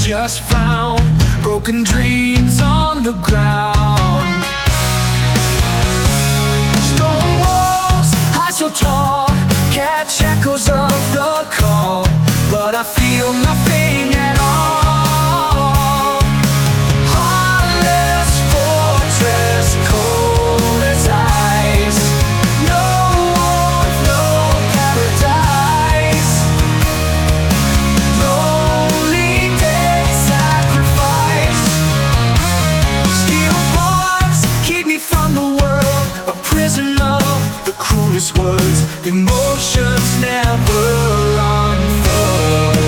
just found broken dreams on the ground. Stone walls high so tall, catch echoes of the call, but I feel nothing at all. Heartless fortress, cold as ice. No warmth, no paradise. Lonely day sacrifice. Steel bars keep me from the world, a prison of the cruelest words. Emotions never unfold.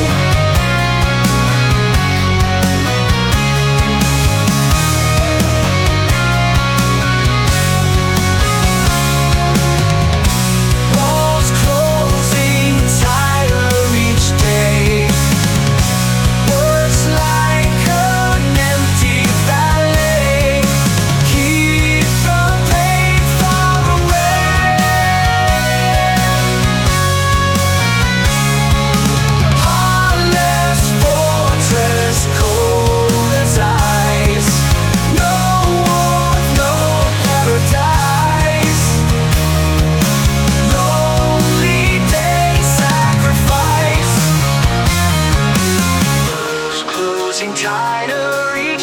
Walls closing tighter each day. Words like an empty ballet. Keep the pain far away. Heartless fortress, cold as ice. No warmth, no paradise. Lonely day sacrifice. Closing tighter each